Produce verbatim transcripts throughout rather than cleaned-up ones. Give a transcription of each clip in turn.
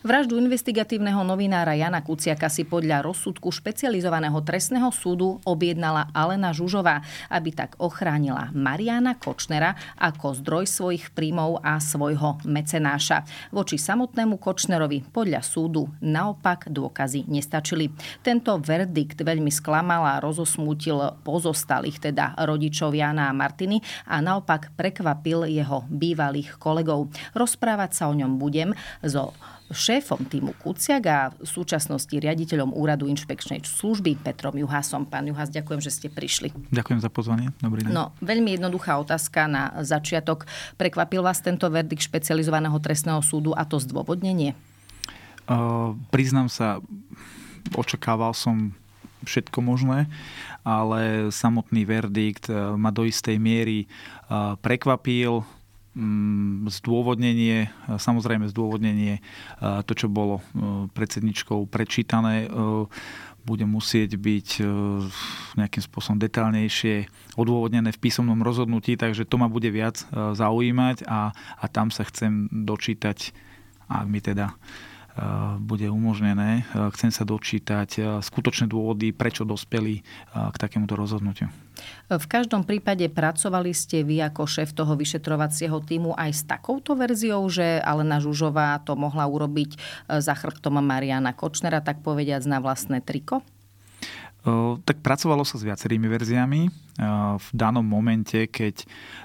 Vraždu investigatívneho novinára Jana Kuciaka si podľa rozsudku špecializovaného trestného súdu objednala Alena Žužová, aby tak ochránila Mariána Kočnera ako zdroj svojich príjmov a svojho mecenáša. Voči samotnému Kočnerovi podľa súdu naopak dôkazy nestačili. Tento verdikt veľmi sklamal a rozosmútil pozostalých, teda rodičov Jana a Martiny, a naopak prekvapil jeho bývalých kolegov. Rozprávať sa o ňom budem so šéfom týmu Kuciak a v súčasnosti riaditeľom úradu inšpekčnej služby Petrom Juhasom. Pán Juhas, ďakujem, že ste prišli. Ďakujem za pozvanie. Dobrý deň. No, veľmi jednoduchá otázka na začiatok. Prekvapil vás tento verdikt špecializovaného trestného súdu a to zdôvodnenie? Uh, priznám sa, očakával som všetko možné, ale samotný verdikt ma do istej miery prekvapil. Zdôvodnenie, samozrejme zdôvodnenie, to, čo bolo predsedničkou prečítané, bude musieť byť nejakým spôsobom detailnejšie odôvodnené v písomnom rozhodnutí, takže to ma bude viac zaujímať a, a tam sa chcem dočítať, ak mi teda bude umožnené. Chcem sa dočítať skutočné dôvody, prečo dospeli k takémuto rozhodnutiu. V každom prípade pracovali ste vy ako šéf toho vyšetrovacieho tímu aj s takouto verziou, že Alena Žužová to mohla urobiť za chrbtom Mariána Kočnera, tak povediac na vlastné triko? Tak pracovalo sa s viacerými verziami. V danom momente, keď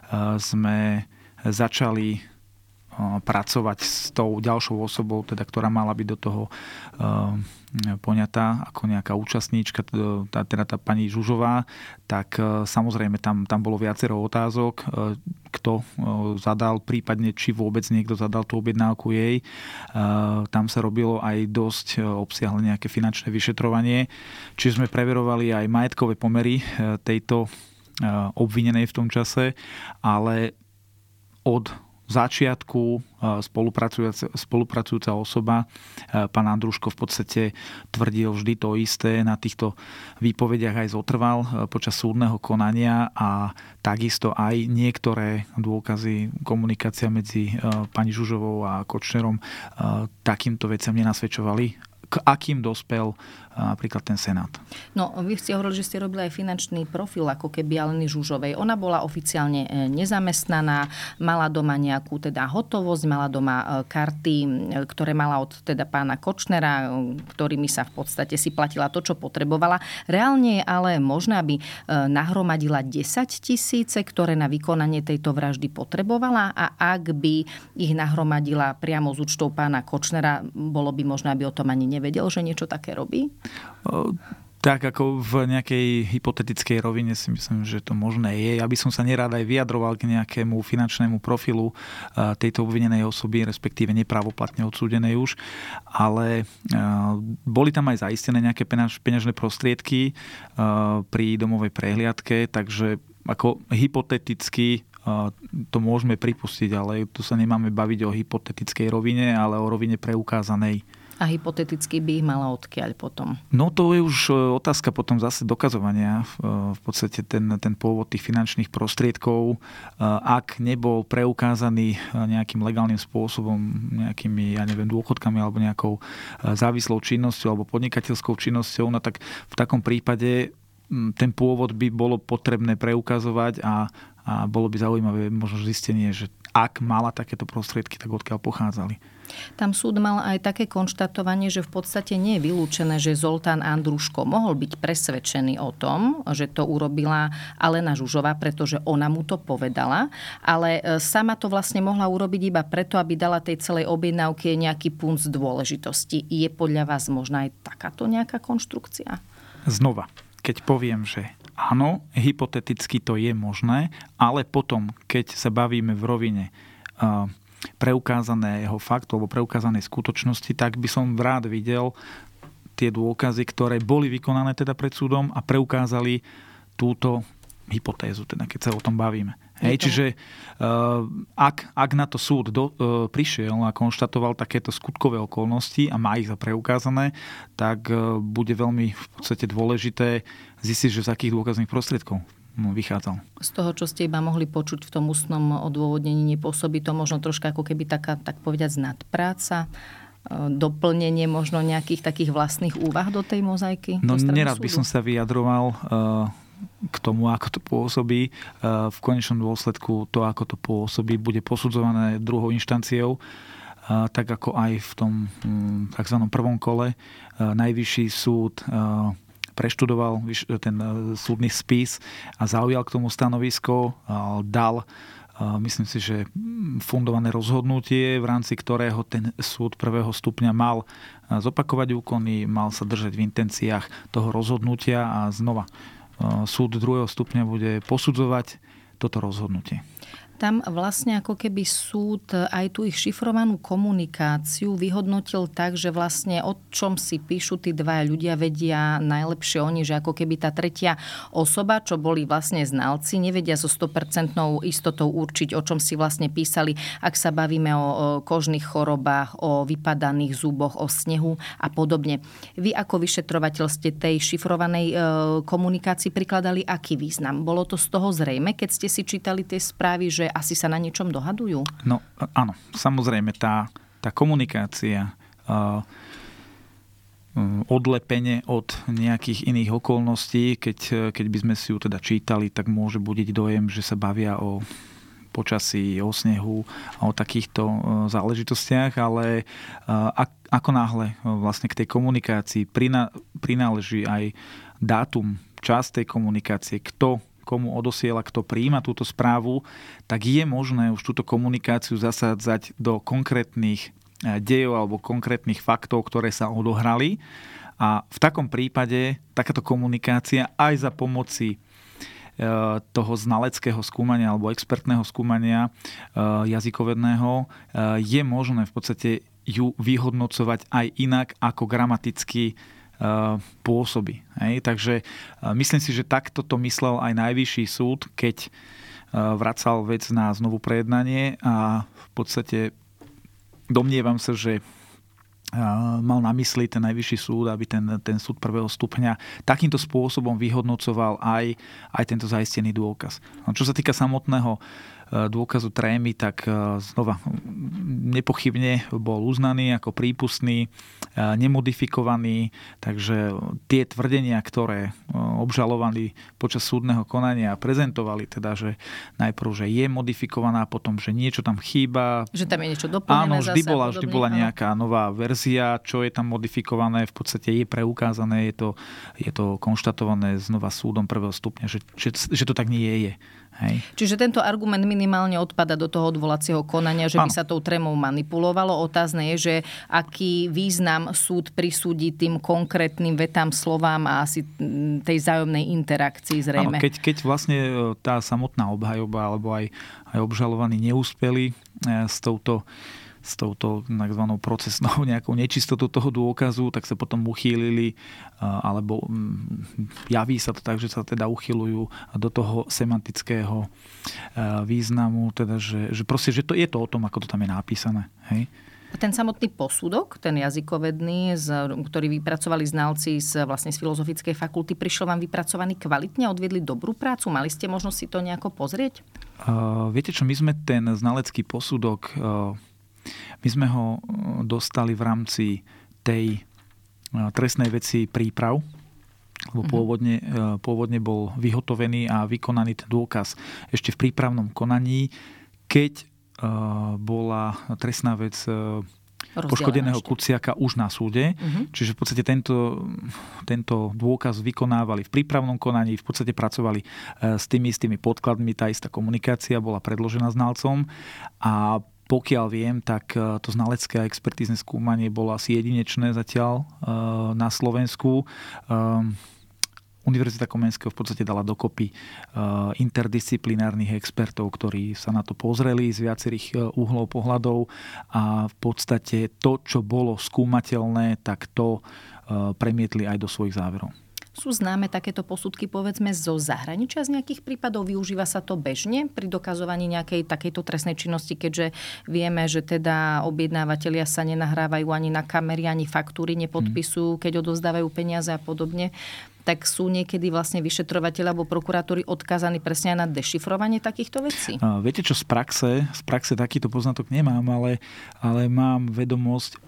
sme začali pracovať s tou ďalšou osobou, teda, ktorá mala byť do toho uh, poňatá ako nejaká účastníčka, tá, teda tá pani Žužová, tak uh, samozrejme tam, tam bolo viacero otázok, uh, kto uh, zadal, prípadne či vôbec niekto zadal tú objednávku jej. Uh, tam sa robilo aj dosť uh, obsiahle nejaké finančné vyšetrovanie, čiže sme preverovali aj majetkové pomery uh, tejto uh, obvinenej v tom čase, ale od začiatku spolupracujúca, spolupracujúca osoba, pán Andruško, v podstate tvrdil vždy to isté, na týchto výpovediach aj zotrval počas súdneho konania a takisto aj niektoré dôkazy, komunikácia medzi pani Žužovou a Kočnerom takýmto veciam nenasvedčovali, k akým dospel napríklad ten Senát. No, vy ste hovorili, že ste robili aj finančný profil ako keby Aleny Žužovej. Ona bola oficiálne nezamestnaná, mala doma nejakú teda hotovosť, mala doma karty, ktoré mala od teda pána Kočnera, ktorými sa v podstate si platila to, čo potrebovala. Reálne je ale možné, aby nahromadila desať tisíce, ktoré na vykonanie tejto vraždy potrebovala, a ak by ich nahromadila priamo z účtov pána Kočnera, bolo by možné, aby o tom ani nevedel, že niečo také robí? Tak ako v nejakej hypotetickej rovine si myslím, že to možné je. Ja by som sa nerád aj vyjadroval k nejakému finančnému profilu tejto obvinenej osoby, respektíve nepravoplatne odsúdenej už, ale boli tam aj zaistené nejaké peňažné prostriedky pri domovej prehliadke, takže ako hypoteticky to môžeme pripustiť, ale tu sa nemáme baviť o hypotetickej rovine, ale o rovine preukázanej. A hypoteticky by ich mala odkiaľ potom? No to je už otázka potom zase dokazovania. V podstate ten, ten pôvod tých finančných prostriedkov, ak nebol preukázaný nejakým legálnym spôsobom, nejakými, ja neviem, dôchodkami alebo nejakou závislou činnosťou alebo podnikateľskou činnosťou, no tak v takom prípade ten pôvod by bolo potrebné preukazovať a, a bolo by zaujímavé možno zistenie, že ak mala takéto prostriedky, tak odkiaľ pochádzali. Tam súd mal aj také konštatovanie, že v podstate nie je vylúčené, že Zoltán Andruško mohol byť presvedčený o tom, že to urobila Alena Žužová, pretože ona mu to povedala, ale sama to vlastne mohla urobiť iba preto, aby dala tej celej objednávke nejaký punc dôležitosti. Je podľa vás možná aj takáto nejaká konštrukcia? Znova, keď poviem, že áno, hypoteticky to je možné, ale potom, keď sa bavíme v rovine uh, preukázaného faktu alebo preukázanej skutočnosti, tak by som rád videl tie dôkazy, ktoré boli vykonané teda pred súdom a preukázali túto hypotézu, teda keď sa o tom bavíme. Hej, čiže uh, ak, ak na to súd do, uh, prišiel a konštatoval takéto skutkové okolnosti a má ich za preukázané, tak uh, bude veľmi v podstate dôležité zistiť, že z akých dôkazných prostriedkov vychádzal. Z toho, čo ste iba mohli počuť v tom ústnom odôvodnení, nepôsobí to možno troška ako keby taká, tak povediac, nadpráca. doplnenie možno nejakých takých vlastných úvah do tej mozaiky? No nerad by som sa vyjadroval k tomu, ako to pôsobí. V konečnom dôsledku to, ako to pôsobí, bude posudzované druhou inštanciou, tak ako aj v tom tzv. Prvom kole. Najvyšší súd preštudoval ten súdny spis a zaujal k tomu stanovisko, dal, myslím si, že fundované rozhodnutie, v rámci ktorého ten súd prvého stupňa mal zopakovať úkony, mal sa držať v intenciách toho rozhodnutia a znova súd druhého stupňa bude posudzovať toto rozhodnutie. Tam vlastne ako keby súd aj tú ich šifrovanú komunikáciu vyhodnotil tak, že vlastne o čom si píšu tí dvaja ľudia, vedia najlepšie oni, že ako keby tá tretia osoba, čo boli vlastne znalci, nevedia so sto percent istotou určiť, o čom si vlastne písali, ak sa bavíme o kožných chorobách, o vypadaných zuboch, o snehu a podobne. Vy ako vyšetrovateľ ste tej šifrovanej komunikácii prikladali aký význam? Bolo to z toho zrejme, keď ste si čítali tie správy, že asi sa na niečom dohadujú? No áno, samozrejme tá, tá komunikácia, uh, odlepenie od nejakých iných okolností, keď, keď by sme si ju teda čítali, tak môže budiť dojem, že sa bavia o počasí, o snehu a o takýchto uh, záležitostiach, ale uh, ak, ako náhle uh, vlastne k tej komunikácii prina, prináleží aj dátum, čas tej komunikácie, kto komu odosiela, kto prijíma túto správu, tak je možné už túto komunikáciu zasádzať do konkrétnych dejov alebo konkrétnych faktov, ktoré sa odohrali. A v takom prípade takáto komunikácia aj za pomoci toho znaleckého skúmania alebo expertného skúmania jazykovedného je možné v podstate ju vyhodnocovať aj inak ako gramaticky pôsobí. Hej? Takže myslím si, že takto to myslel aj Najvyšší súd, keď vracal vec na znovu prejednanie a v podstate domnievam sa, že mal na mysli ten Najvyšší súd, aby ten, ten súd prvého stupňa takýmto spôsobom vyhodnocoval aj, aj tento zaistený dôkaz. No, čo sa týka samotného dôkazu trémy, tak znova nepochybne bol uznaný ako prípustný, nemodifikovaný, takže tie tvrdenia, ktoré obžalovali počas súdneho konania a prezentovali, teda, že najprv, že je modifikovaná, potom, že niečo tam chýba. Že tam je niečo doplnené. Áno, vždy bola, vždy bola nejaká nová verzia, čo je tam modifikované, v podstate je preukázané, je to, je to konštatované znova súdom prvého stupňa, že, že, že to tak nie je. Hej. Čiže tento argument minimálne odpada do toho odvolacieho konania, že by ano. sa tou trémou manipulovalo. Otázne je, že aký význam súd prisúdi tým konkrétnym vetám, slovám a asi tej vzájomnej interakcii zrejme. Ano, keď, keď vlastne tá samotná obhajoba alebo aj, aj obžalovaní neúspeli s touto s touto takzvanou procesnou nejakou nečistotou toho dôkazu, tak sa potom uchýlili, alebo javí sa to tak, že sa teda uchyľujú do toho semantického významu, teda, že, že proste, že to je to o tom, ako to tam je napísané. Hej? A ten samotný posudok, ten jazykovedný, ktorý vypracovali znalci z, vlastne z Filozofickej fakulty, prišiel vám vypracovaný kvalitne, odviedli dobrú prácu? Mali ste možnosť si to nejako pozrieť? Uh, viete čo, my sme ten znalecký posudok uh, My sme ho dostali v rámci tej trestnej veci príprav, lebo pôvodne, pôvodne bol vyhotovený a vykonaný ten dôkaz ešte v prípravnom konaní, keď bola trestná vec poškodeného Kuciaka už na súde. Uh-huh. Čiže v podstate tento, tento dôkaz vykonávali v prípravnom konaní, v podstate pracovali s tými istými podkladmi, tá istá komunikácia bola predložená znalcom a pokiaľ viem, tak to znalecké a expertízne skúmanie bolo asi jedinečné zatiaľ na Slovensku. Univerzita Komenského v podstate dala dokopy interdisciplinárnych expertov, ktorí sa na to pozreli z viacerých uhlov pohľadov a v podstate to, čo bolo skúmateľné, tak to premietli aj do svojich záverov. Sú známe takéto posudky, povedzme, zo zahraničia z nejakých prípadov? Využíva sa to bežne pri dokazovaní nejakej takejto trestnej činnosti, keďže vieme, že teda objednávateľia sa nenahrávajú ani na kamery, ani faktúry nepodpisujú, keď odovzdávajú peniaze a podobne. Tak sú niekedy vlastne vyšetrovateľi alebo prokurátori odkázaní presne aj na dešifrovanie takýchto vecí? A viete čo, z praxe, z praxe takýto poznatok nemám, ale, ale mám vedomosť...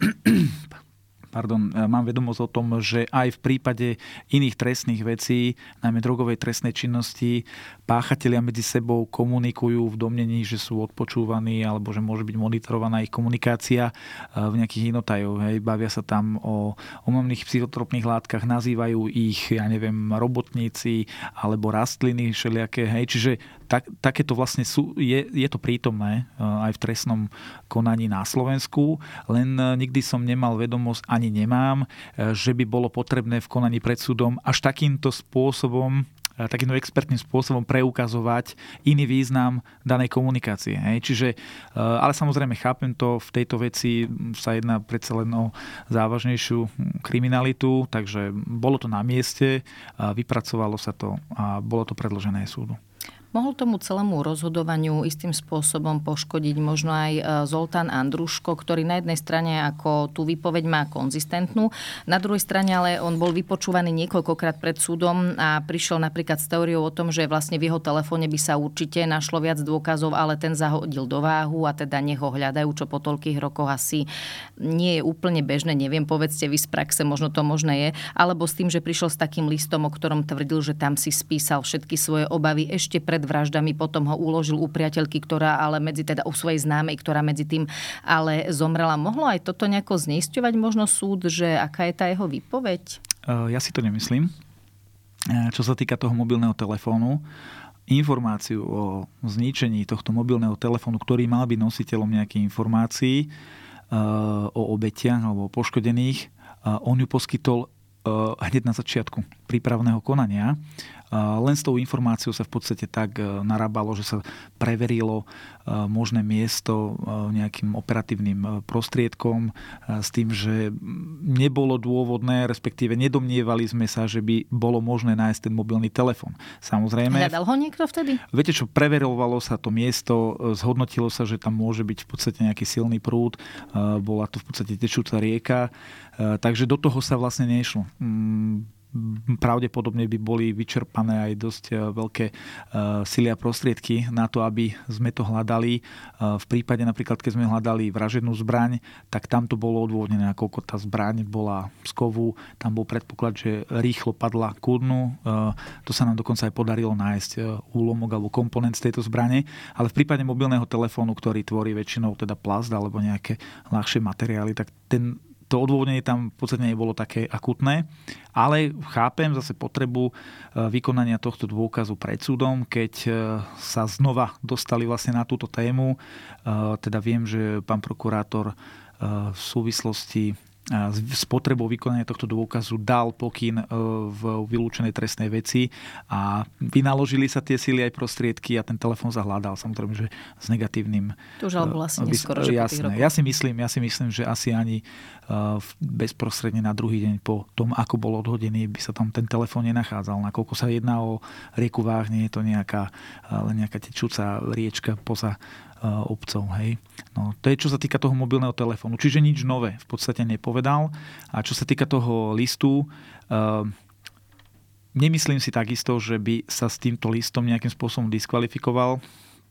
Pardon, mám vedomosť o tom, že aj v prípade iných trestných vecí, najmä drogovej trestnej činnosti, páchatelia medzi sebou komunikujú v domnení, že sú odpočúvaní alebo že môže byť monitorovaná ich komunikácia v nejakých inotajoch. Hej. Bavia sa tam o omamných psychotropných látkach, nazývajú ich, ja neviem, robotníci alebo rastliny všelijaké. Hej. Čiže tak, takéto vlastne sú, je, je to prítomné aj v trestnom konaní na Slovensku, len nikdy som nemal vedomosť, ani nemám, že by bolo potrebné v konaní pred súdom až takýmto spôsobom, takýmto expertným spôsobom preukazovať iný význam danej komunikácie. Hej. Čiže, ale samozrejme chápem to, v tejto veci sa jedná predsa len o závažnejšiu kriminalitu, takže bolo to na mieste, vypracovalo sa to a bolo to predložené súdu. Mohol tomu celému rozhodovaniu istým spôsobom poškodiť možno aj Zoltán Andruško, ktorý na jednej strane ako tú výpoveď má konzistentnú, na druhej strane ale on bol vypočúvaný niekoľkokrát pred súdom a prišiel napríklad s teóriou o tom, že vlastne v jeho telefóne by sa určite našlo viac dôkazov, ale ten zahodil do váhu a teda nech ho hľadajú, čo po toľkých rokoch asi nie je úplne bežné. Neviem, povedzte vy z praxe, možno to možné je, alebo s tým, že prišiel s takým listom, o ktorom tvrdil, že tam si spísal všetky svoje obavy ešte pred vraždami, potom ho uložil u priateľky, ktorá ale medzi teda u svojej známej, ktorá medzi tým ale zomrela. Mohlo aj toto nejako zneisťovať možno súd, že aká je tá jeho výpoveď? Ja si to nemyslím. Čo sa týka toho mobilného telefónu, informáciu o zničení tohto mobilného telefónu, ktorý mal byť nositeľom nejakých informácií o obetiach alebo o poškodených, on ju poskytol hneď na začiatku prípravného konania. Len s tou informáciou sa v podstate tak narábalo, že sa preverilo možné miesto nejakým operatívnym prostriedkom s tým, že nebolo dôvodné, respektíve nedomnievali sme sa, že by bolo možné nájsť ten mobilný telefón. Samozrejme. Hľadal ho niekto vtedy? Viete čo, preverovalo sa to miesto, zhodnotilo sa, že tam môže byť v podstate nejaký silný prúd, bola to v podstate tečúca rieka, takže do toho sa vlastne nešlo. Pravdepodobne by boli vyčerpané aj dosť veľké sily a prostriedky na to, aby sme to hľadali. V prípade napríklad, keď sme hľadali vražednú zbraň, tak tam to bolo odôvodnené, nakoľko tá zbraň bola z kovu. Tam bol predpoklad, že rýchlo padla ku dnu. To sa nám dokonca aj podarilo nájsť úlomok alebo komponent z tejto zbrane. Ale v prípade mobilného telefónu, ktorý tvorí väčšinou teda plast alebo nejaké ľahšie materiály, tak ten to odôvodnenie tam v podstate nebolo také akutné, ale chápem zase potrebu vykonania tohto dôkazu pred súdom, keď sa znova dostali vlastne na túto tému. Teda viem, že pán prokurátor v súvislosti s potrebou vykonania tohto dôkazu dal pokyn v vylúčenej trestnej veci a vynaložili sa tie sily aj prostriedky a ten telefón sa hľadal, samozrejme, že s negatívnym... To už ale bolo asi neskoro, že po tých rokoch. Ja si myslím, ja si myslím, že asi ani bezprostredne na druhý deň po tom, ako bol odhodený, by sa tam ten telefón nenachádzal. Nakoľko sa jedná o rieku Váh, nie je to nejaká, len nejaká tečúca riečka poza obcov. Hej. No, to je, čo sa týka toho mobilného telefónu. Čiže nič nové v podstate nepovedal. A čo sa týka toho listu, uh, nemyslím si takisto, že by sa s týmto listom nejakým spôsobom diskvalifikoval.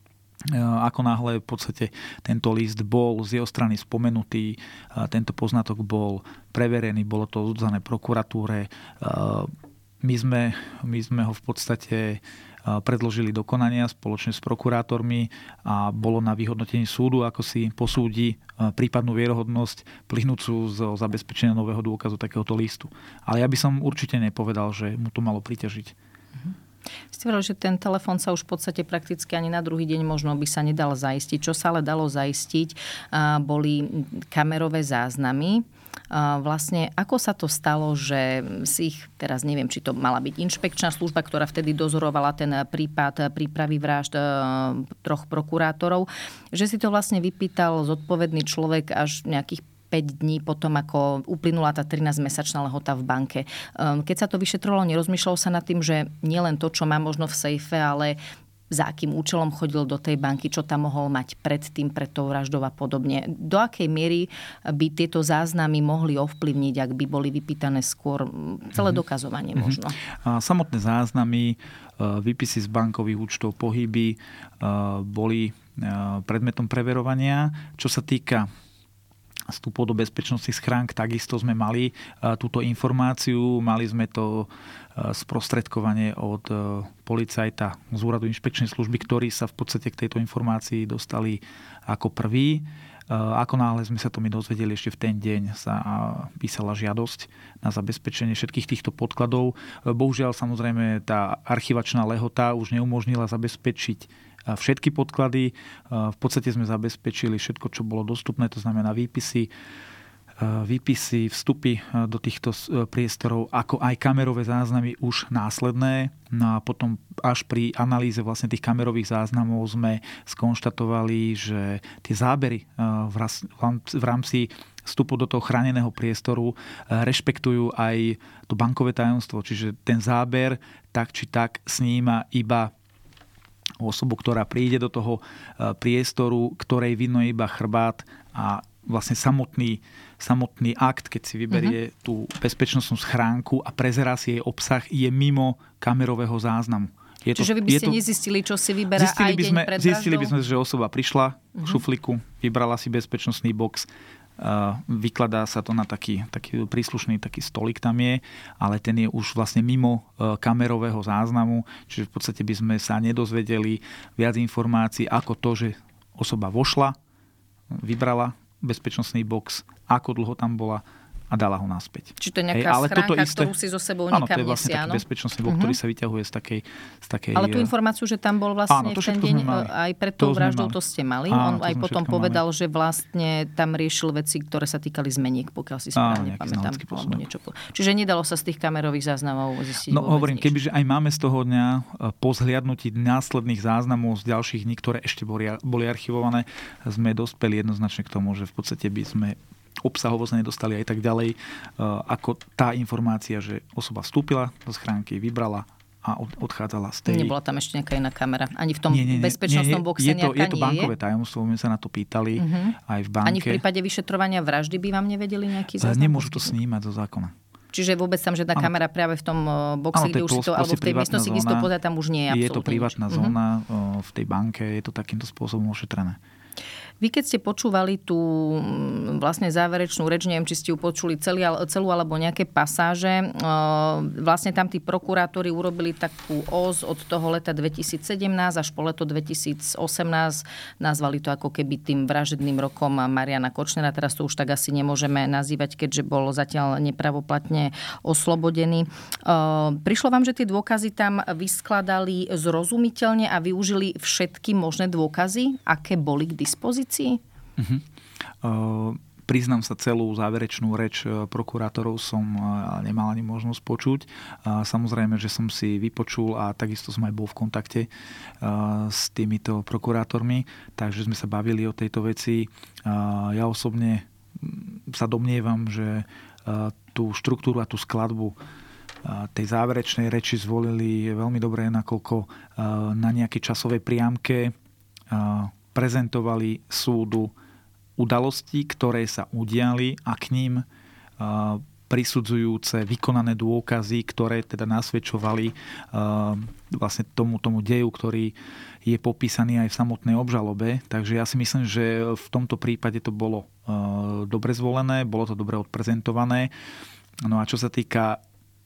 Uh, ako náhle v podstate tento list bol z jeho strany spomenutý, uh, tento poznatok bol preverený, bolo to oddané prokuratúre. Uh, my, sme, my sme ho v podstate predložili do konania spoločne s prokurátormi a bolo na vyhodnotení súdu, ako si posúdi prípadnú vierohodnosť plynúcu zo zabezpečenia nového dôkazu takéhoto listu. Ale ja by som určite nepovedal, že mu to malo priťažiť. Ste hovorili, že ten telefón sa už v podstate prakticky ani na druhý deň možno by sa nedal zaistiť. Čo sa ale dalo zaistiť, boli kamerové záznamy. Vlastne ako sa to stalo, že si ich, teraz neviem, či to mala byť inšpekčná služba, ktorá vtedy dozorovala ten prípad prípravy vražd troch prokurátorov, že si to vlastne vypýtal zodpovedný človek až nejakých päť dní potom, ako uplynula tá trinásťmesačná lehota v banke. Keď sa to vyšetrovalo, nerozmýšľalo sa nad tým, že nielen to, čo má možno v sejfe, ale za akým účelom chodil do tej banky, čo tam mohol mať predtým, pred tou vraždou a podobne. Do akej miery by tieto záznamy mohli ovplyvniť, ak by boli vypýtané skôr celé dokazovanie možno? A samotné záznamy, výpisy z bankových účtov, pohyby boli predmetom preverovania. Čo sa týka vstupov do bezpečnostných schránk, takisto sme mali túto informáciu. Mali sme to sprostredkovanie od policajta z úradu inšpekčnej služby, ktorí sa v podstate k tejto informácii dostali ako prví. Ako náhle sme sa to my dozvedeli, ešte v ten deň sa písala žiadosť na zabezpečenie všetkých týchto podkladov. Bohužiaľ, samozrejme, tá archivačná lehota už neumožnila zabezpečiť všetky podklady. V podstate sme zabezpečili všetko, čo bolo dostupné, to znamená výpisy, výpisy, vstupy do týchto priestorov, ako aj kamerové záznamy už následné. No a potom až pri analýze vlastne tých kamerových záznamov sme skonštatovali, že tie zábery v rámci vstupu do toho chráneného priestoru rešpektujú aj to bankové tajomstvo. Čiže ten záber tak či tak sníma iba osobu, ktorá príde do toho priestoru, ktorej vidno iba chrbát a vlastne samotný, samotný akt, keď si vyberie uh-huh. tú bezpečnostnú schránku a prezerá si jej obsah, je mimo kamerového záznamu. Je Čiže to, vy by ste to, nezistili, čo si vyberá aj deň sme, pred vraždou? Zistili by sme, že osoba prišla uh-huh. k šuflíku, vybrala si bezpečnostný box, uh, vykladá sa to na taký, taký príslušný taký stolik tam je, ale ten je už vlastne mimo uh, kamerového záznamu, čiže v podstate by sme sa nedozvedeli viac informácií ako to, že osoba vošla, vybrala bezpečnostný box, ako dlho tam bola a dala ho naspäť. Či to je nejaká Hej, schránka, isté, ktorú si so sebou nikam nesie, áno? Áno, to je vlastne taký bezpečnostný box, uh-huh. ktorý sa vyťahuje z takej, z takej... Ale tú informáciu, že tam bol vlastne áno, v ten deň aj pred tou vraždou, to ste mali. Áno, On aj potom povedal, mali. Že vlastne tam riešil veci, ktoré sa týkali zmeniek, pokiaľ si správne pamätám. Niečo. Čiže nedalo sa z tých kamerových záznamov zistiť. No hovorím, kebyže aj máme z toho dňa po zhliadnutí následných záznamov z ďalších dní, ktoré ešte boli, boli archivované, sme dospeli jednoznačne k tomu, že v podstate by sme obsahovo sa nedostali aj tak ďalej, ako tá informácia, že osoba vstúpila do schránky, vybrala a odchádzala z tej... Nebola tam ešte nejaká iná kamera? Ani v tom nie, nie, nie, bezpečnostnom nie, boxe je to, nejaká nie je? Je to bankové tajomstvo, my sa na to pýtali uh-huh. aj v banke. Ani v prípade vyšetrovania vraždy by vám nevedeli nejaký záznam? Nemôžu to snímať zo zákona. Čiže vôbec tam žiadna kamera práve v tom boxe, kde už si to, alebo v tej miestnosti, kde si to pozrieť, tam už nie je absolútne nič. Je to privátna nič. zóna uh-huh. v tej banke, je to takýmto spôsobom ošetrené. Vy keď ste počúvali tú vlastne záverečnú reč, neviem, či ste ju počuli celý, celú alebo nejaké pasáže, vlastne tam tí prokurátori urobili takú os od toho leta dvetisícsedemnásť až po leto dvetisícosemnásť. Nazvali to ako keby tým vražedným rokom Mariana Kočnera. Teraz to už tak asi nemôžeme nazývať, keďže bol zatiaľ nepravoplatne oslobodený. Prišlo vám, že tie dôkazy tam vyskladali zrozumiteľne a využili všetky možné dôkazy, aké boli k dispozícii? Uh-huh. Uh, priznám sa, celú záverečnú reč prokurátorov som uh, nemal ani možnosť počuť. Uh, samozrejme, že som si vypočul a takisto som aj bol v kontakte uh, s týmito prokurátormi, takže sme sa bavili o tejto veci. Uh, ja osobne sa domnievam, že uh, tú štruktúru a tú skladbu uh, tej záverečnej reči zvolili veľmi dobre, nakoľko uh, na nejakej časovej priamke uh, prezentovali súdu udalosti, ktoré sa udiali a k ním prisudzujúce vykonané dôkazy, ktoré teda nasvedčovali vlastne tomu, tomu deju, ktorý je popísaný aj v samotnej obžalobe. Takže ja si myslím, že v tomto prípade to bolo dobre zvolené, bolo to dobre odprezentované. No a čo sa týka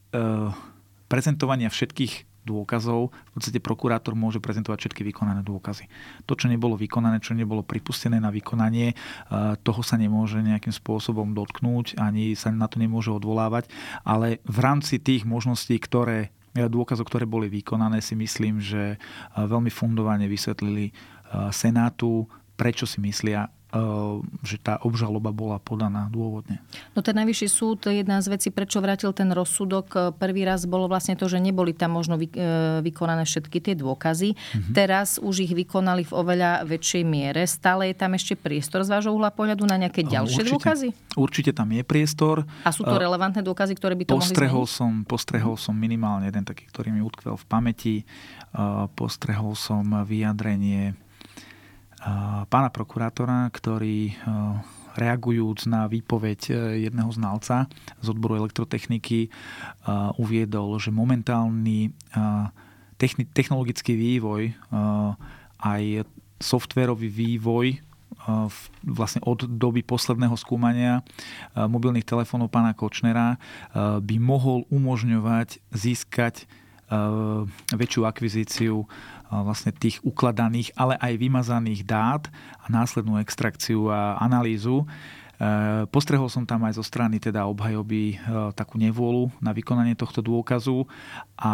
prezentovania všetkých dôkazov, v podstate prokurátor môže prezentovať všetky vykonané dôkazy. To, čo nebolo vykonané, čo nebolo pripustené na vykonanie, toho sa nemôže nejakým spôsobom dotknúť, ani sa na to nemôže odvolávať, ale v rámci tých možností, ktoré, dôkazov, ktoré boli vykonané, si myslím, že veľmi fundovane vysvetlili Senátu, prečo si myslia, že tá obžaloba bola podaná dôvodne. No ten najvyšší súd, jedna z vecí, prečo vrátil ten rozsudok prvý raz, bolo vlastne to, že neboli tam možno vykonané všetky tie dôkazy. Mm-hmm. Teraz už ich vykonali v oveľa väčšej miere. Stále je tam ešte priestor z vášho uhla pohľadu na nejaké ďalšie určite, dôkazy? Určite tam je priestor. A sú to relevantné dôkazy, ktoré by to postrehol mohli zmeniť? Som, postrehol som minimálne jeden taký, ktorý mi utkvel v pamäti. Postrehol som vyjadrenie pána prokurátora, ktorý reagujúc na výpoveď jedného znalca z odboru elektrotechniky uviedol, že momentálny technologický vývoj aj softvérový vývoj vlastne od doby posledného skúmania mobilných telefónov pána Kočnera by mohol umožňovať získať väčšiu akvizíciu vlastne tých ukladaných, ale aj vymazaných dát a následnú extrakciu a analýzu. Postrehol som tam aj zo strany teda obhajoby takú nevôľu na vykonanie tohto dôkazu a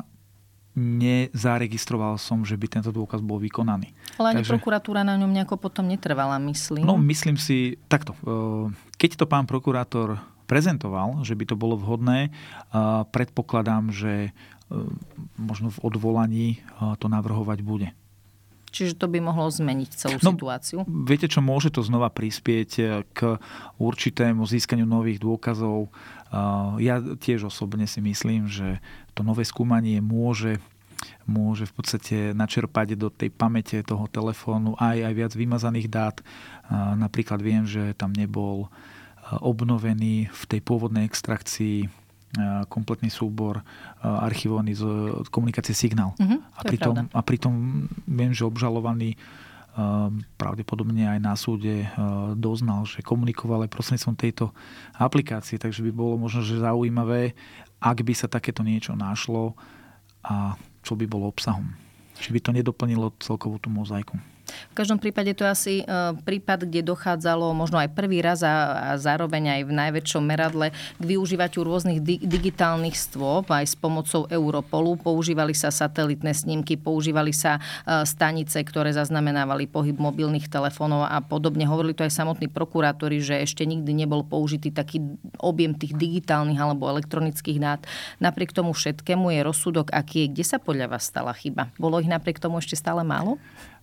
nezaregistroval som, že by tento dôkaz bol vykonaný. Ale ani Takže, prokuratúra na ňom nejako potom netrvala, myslím. No, myslím si, takto. Keď to pán prokurátor prezentoval, že by to bolo vhodné, predpokladám, že možno v odvolaní to navrhovať bude. Čiže to by mohlo zmeniť celú no, situáciu? Viete čo, môže to znova prispieť k určitému získaniu nových dôkazov. Ja tiež osobne si myslím, že to nové skúmanie môže, môže v podstate načerpať do tej pamäte toho telefónu aj, aj viac vymazaných dát. Napríklad viem, že tam nebol obnovený v tej pôvodnej extrakcii kompletný súbor archívovaný z komunikácie Signál. Uh-huh, a, pritom, a pritom viem, že obžalovaný pravdepodobne aj na súde doznal, že komunikoval aj prostredníctvom tejto aplikácie, takže by bolo možno že zaujímavé, ak by sa takéto niečo našlo a čo by bolo obsahom. Či by to nedoplnilo celkovú tú mozaiku. V každom prípade to je asi prípad, kde dochádzalo možno aj prvý raz a, a zároveň aj v najväčšom meradle k využívaniu rôznych di- digitálnych stôp aj s pomocou Europolu. Používali sa satelitné snímky, používali sa stanice, ktoré zaznamenávali pohyb mobilných telefónov a podobne. Hovorili to aj samotní prokurátori, že ešte nikdy nebol použitý taký objem tých digitálnych alebo elektronických dát. Napriek tomu všetkému je rozsudok, aký je. Kde sa podľa vás stala chyba? Bolo ich napriek tomu ešte stále málo?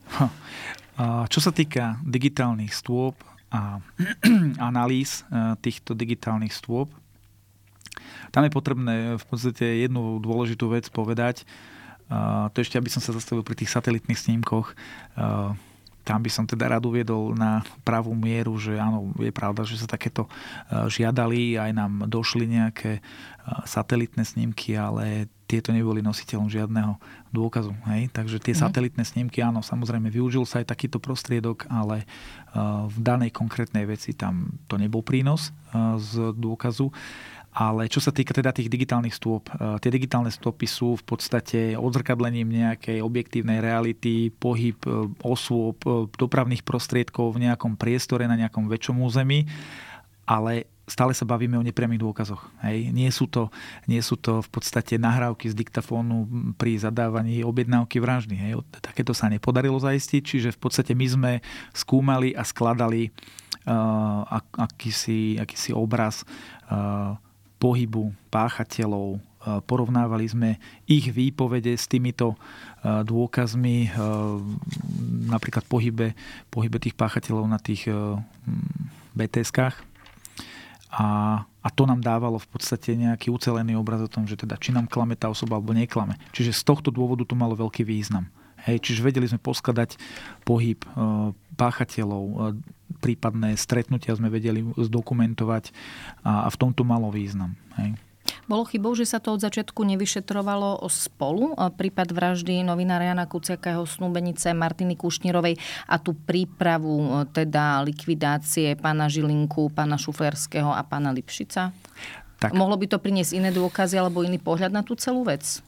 Čo sa týka digitálnych stôp a analýz týchto digitálnych stôp, tam je potrebné v podstate jednu dôležitú vec povedať. To ešte, aby som sa zastavil pri tých satelitných snímkoch. Tam by som teda rád uviedol na pravú mieru, že áno, je pravda, že sa takéto žiadali, aj nám došli nejaké satelitné snímky, ale tieto neboli nositeľom žiadneho dôkazu. Hej? Takže tie mm. satelitné snímky, áno, samozrejme využil sa aj takýto prostriedok, ale v danej konkrétnej veci tam to nebol prínos z dôkazu. Ale čo sa týka teda tých digitálnych stôp, tie digitálne stopy sú v podstate odzrkadlením nejakej objektívnej reality, pohyb osôb, dopravných prostriedkov v nejakom priestore, na nejakom väčšom území, ale stále sa bavíme o nepriamych dôkazoch. Hej. Nie sú to, nie sú to v podstate nahrávky z diktafónu pri zadávaní objednávky vraždy. Hej. Takéto sa nepodarilo zaistiť, čiže v podstate my sme skúmali a skladali uh, akýsi, akýsi obraz uh, pohybu páchateľov. Porovnávali sme ich výpovede s týmito dôkazmi, napríklad pohybe, pohybe tých páchateľov na tých bé té eskách. A, a to nám dávalo v podstate nejaký ucelený obraz o tom, že teda či nám klame tá osoba alebo neklame. Čiže z tohto dôvodu to malo veľký význam. Hej, čiže vedeli sme poskladať pohyb e, páchateľov, e, prípadné stretnutia sme vedeli zdokumentovať a, a v tomto malo význam. Hej. Bolo chybou, že sa to od začiatku nevyšetrovalo spolu? Prípad vraždy novinára Jana Kuciaka, jeho snúbenice Martiny Kušnírovej a tú prípravu, teda likvidácie pána Žilinku, pána Šuflerského a pána Lipšica? Tak. Mohlo by to priniesť iné dôkazy alebo iný pohľad na tú celú vec?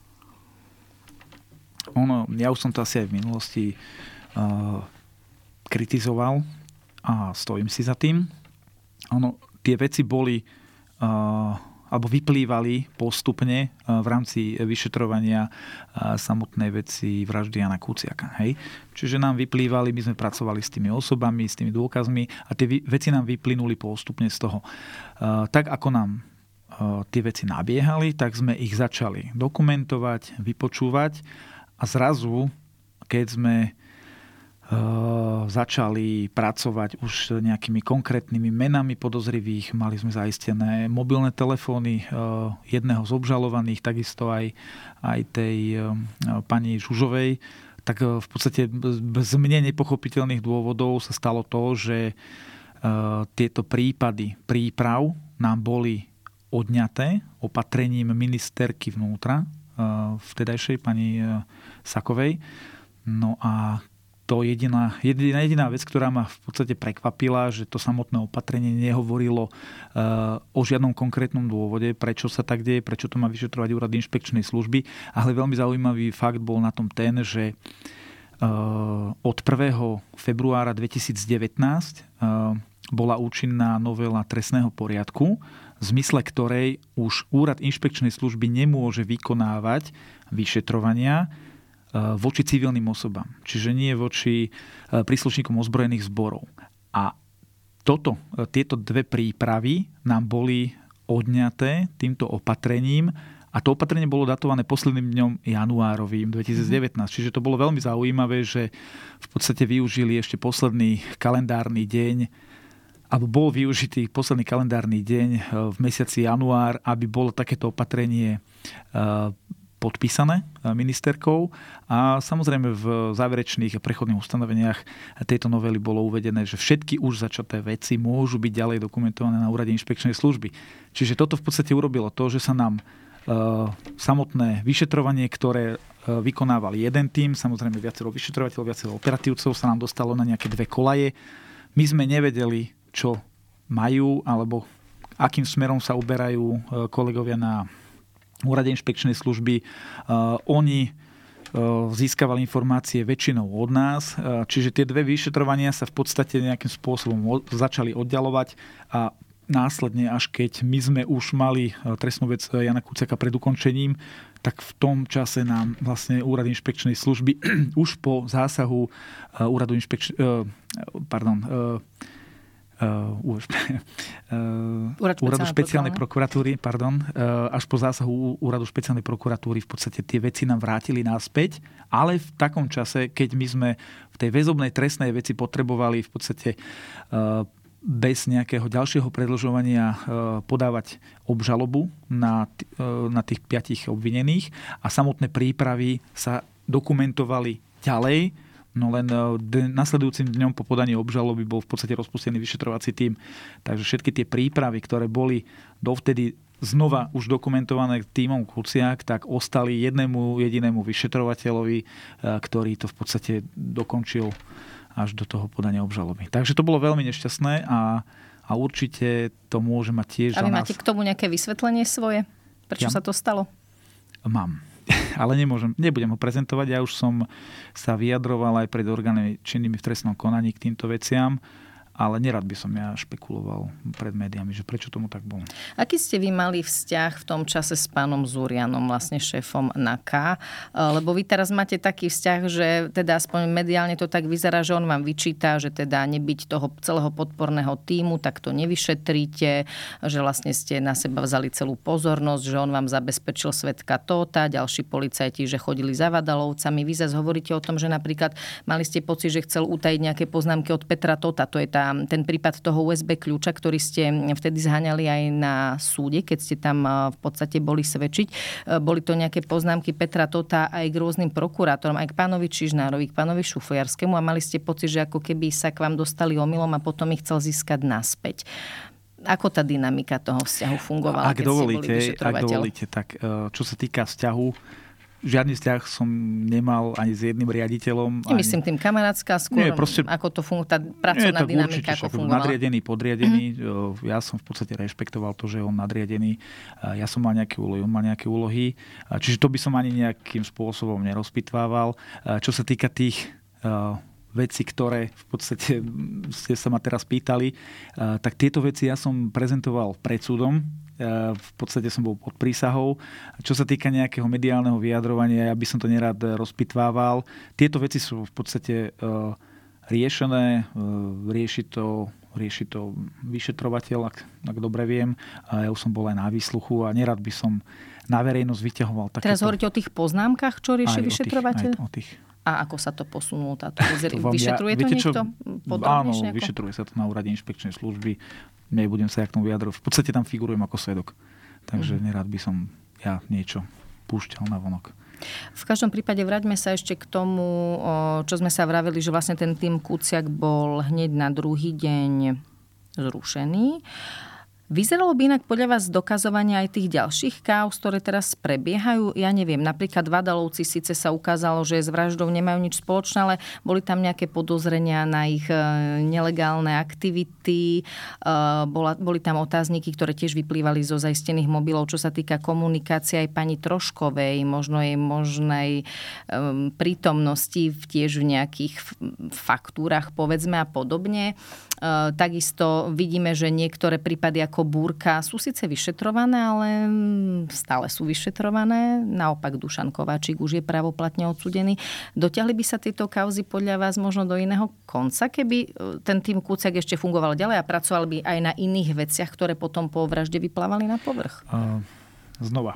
Ono, ja už som to asi aj v minulosti uh, kritizoval a stojím si za tým. Ono, tie veci boli uh, alebo vyplývali postupne v rámci vyšetrovania samotnej veci vraždy Jana Kuciaka. Hej? Čiže nám vyplývali, my sme pracovali s tými osobami, s tými dôkazmi a tie veci nám vyplynuli postupne z toho. Tak ako nám tie veci nabiehali, tak sme ich začali dokumentovať, vypočúvať a zrazu, keď sme začali pracovať už nejakými konkrétnymi menami podozrivých. Mali sme zaistené mobilné telefóny jedného z obžalovaných, takisto aj, aj tej pani Žužovej. Tak v podstate z mne nepochopiteľných dôvodov sa stalo to, že tieto prípady príprav nám boli odňaté opatrením ministerky vnútra, vtedajšej pani Sakovej. No a to jediná, jediná, jediná vec, ktorá ma v podstate prekvapila, že to samotné opatrenie nehovorilo uh, o žiadnom konkrétnom dôvode, prečo sa tak deje, prečo to má vyšetrovať úrad inšpekčnej služby. Ale veľmi zaujímavý fakt bol na tom ten, že uh, od prvého februára dvetisícdevätnásť uh, bola účinná novela trestného poriadku, v zmysle ktorej už úrad inšpekčnej služby nemôže vykonávať vyšetrovania voči civilným osobám. Čiže nie voči príslušníkom ozbrojených zborov. A toto, tieto dve prípravy nám boli odňaté týmto opatrením a to opatrenie bolo datované posledným dňom januárovým dvetisícdevätnásť. Čiže to bolo veľmi zaujímavé, že v podstate využili ešte posledný kalendárny deň alebo bol využitý posledný kalendárny deň v mesiaci január, aby bolo takéto opatrenie podpísané ministerkou a samozrejme v záverečných a prechodných ustanoveniach tejto novely bolo uvedené, že všetky už začaté veci môžu byť ďalej dokumentované na úrade inšpekčnej služby. Čiže toto v podstate urobilo to, že sa nám e, samotné vyšetrovanie, ktoré e, vykonával jeden tím, samozrejme viacero vyšetrovateľov, viacero operatívcov, sa nám dostalo na nejaké dve kolaje. My sme nevedeli, čo majú alebo akým smerom sa uberajú e, kolegovia na úrade inšpekčnej služby. Uh, oni uh, získavali informácie väčšinou od nás, uh, čiže tie dve vyšetrovania sa v podstate nejakým spôsobom od, začali oddalovať a následne, až keď my sme už mali trestnú vec Jana Kuciaka pred ukončením, tak v tom čase nám vlastne úrad inšpekčnej služby už po zásahu uh, úradu inšpekčnej uh, pardon uh, Uh, uh, Úrad úradu špeciálnej prokuratúry, pardon, uh, až po zásahu úradu špeciálnej prokuratúry v podstate tie veci nám vrátili naspäť, ale v takom čase, keď my sme v tej väzobnej trestnej veci potrebovali v podstate uh, bez nejakého ďalšieho predĺžovania uh, podávať obžalobu na, t- uh, na tých piatich obvinených a samotné prípravy sa dokumentovali ďalej. No len nasledujúcim dňom po podaní obžaloby bol v podstate rozpustený vyšetrovací tím. Takže všetky tie prípravy, ktoré boli dovtedy znova už dokumentované tímom Kuciak, tak ostali jednému jedinému vyšetrovateľovi, ktorý to v podstate dokončil až do toho podania obžaloby. Takže to bolo veľmi nešťastné a, a určite to môže mať tiež a vy za nás... máte k tomu nejaké vysvetlenie svoje? Prečo ja? sa to stalo? Mám. Ale nemôžem, nebudem ho prezentovať. Ja už som sa vyjadroval aj pred orgánmi činnými v trestnom konaní k týmto veciam, ale nerad by som ja špekuloval pred médiami, že prečo tomu tak bolo. Aký ste vy mali vzťah v tom čase s pánom Zurianom, vlastne šéfom en á ká? Lebo vy teraz máte taký vzťah, že teda aspoň mediálne to tak vyzerá, že on vám vyčíta, že teda nebyť toho celého podporného tímu, tak to nevyšetríte, že vlastne ste na seba vzali celú pozornosť, že on vám zabezpečil svedka Tóta, ďalší policajti, že chodili za Vadalovcami. Vy zase hovoríte o tom, že napríklad mali ste pocit, že chcel utajiť nejaké poznámky od Petra Tóta, to je tá ten prípad toho ú es bé kľúča, ktorý ste vtedy zháňali aj na súde, keď ste tam v podstate boli svedčiť. Boli to nejaké poznámky Petra Tóta aj k rôznym prokurátorom, aj k pánovi Čižnárovi, k pánovi Šufojarskému a mali ste pocit, že ako keby sa k vám dostali omylom a potom ich chcel získať naspäť. Ako tá dynamika toho vzťahu fungovala, ak keď dovolíte, ste boli vyšetrovateľ? Ak dovolíte, tak čo sa týka vzťahu, žiadny vzťah som nemal ani s jedným riaditeľom. Nemyslím tým kamarátska, skôr nie, proste, ako to funguje, tá pracovná nie, dynamika, určite, ako fungovala. Nadriadený, podriadený. Mm-hmm. Ja som v podstate rešpektoval to, že on nadriadený. Ja som mal nejaké úlohy, on mal nejaké úlohy. Čiže to by som ani nejakým spôsobom nerozpitvával. Čo sa týka tých veci, ktoré v podstate ste sa ma teraz pýtali, tak tieto veci ja som prezentoval pred súdom. v podstate som bol pod prísahou. Čo sa týka nejakého mediálneho vyjadrovania, ja by som to nerad rozpitvával. Tieto veci sú v podstate riešené, rieši to, rieši to vyšetrovateľ, ak, ak dobre viem. A ja už som bol aj na výsluchu a nerad by som na verejnosť vyťahoval takéto... Teraz hovoríte o tých poznámkach, čo rieši aj vyšetrovateľ? O tých, aj o tých. A ako sa to posunulo táto vec? Vyšetruje ja, to viete, niekto? Áno, nejako? Vyšetruje sa to na úrade inšpekčnej služby. Nebudem sa ja k tomu vyjadrovať. V podstate tam figurujem ako svedok. Takže mm. nerad by som ja niečo púšťal na vonok. V každom prípade vráťme sa ešte k tomu, čo sme sa vravili, že vlastne ten tým Kuciak bol hneď na druhý deň zrušený. Vyzeralo by inak podľa vás dokazovanie aj tých ďalších káuz, ktoré teraz prebiehajú? Ja neviem, napríklad Vadalovci síce sa ukázalo, že s vraždou nemajú nič spoločné, ale boli tam nejaké podozrenia na ich nelegálne aktivity. Boli tam otázniky, ktoré tiež vyplývali zo zaistených mobilov, čo sa týka komunikácie aj pani Troškovej, možno jej možnej prítomnosti tiež v nejakých faktúrach, povedzme a podobne. Takisto vidíme, že niektoré prípady ako Búrka sú síce vyšetrované, ale stále sú vyšetrované. Naopak Dušan Kováčik už je pravoplatne odsúdený. Dotiahli by sa tieto kauzy podľa vás možno do iného konca, keby ten tým Kuciak ešte fungoval ďalej a pracoval by aj na iných veciach, ktoré potom po vražde vyplávali na povrch? Uh, znova.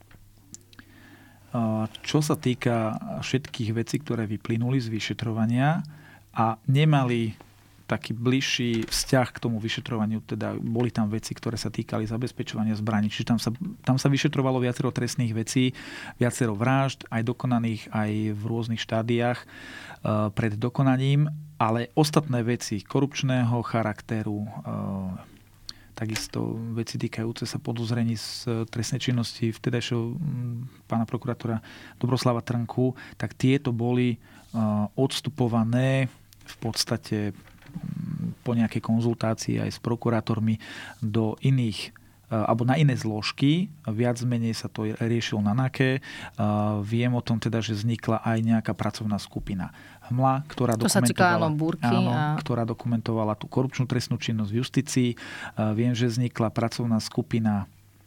Uh, čo sa týka všetkých vecí, ktoré vyplynuli z vyšetrovania a nemali taký bližší vzťah k tomu vyšetrovaniu, teda boli tam veci, ktoré sa týkali zabezpečovania zbraní. Čiže tam sa, tam sa vyšetrovalo viacero trestných vecí, viacero vražd, aj dokonaných, aj v rôznych štádiách e, pred dokonaním, ale ostatné veci korupčného charakteru, e, takisto veci týkajúce sa podozrení z trestnej činnosti vtedajšieho pána prokurátora Dobroslava Trnku, tak tieto boli e, odstupované v podstate po nejakej konzultácii aj s prokurátormi do iných alebo na iné zložky. Viac menej sa to riešilo na NAKE. Viem o tom teda, že vznikla aj nejaká pracovná skupina hmla, ktorá to dokumentovala, búrky áno, a... ktorá dokumentovala tú korupčnú trestnú činnosť v justícii. Viem, že vznikla pracovná skupina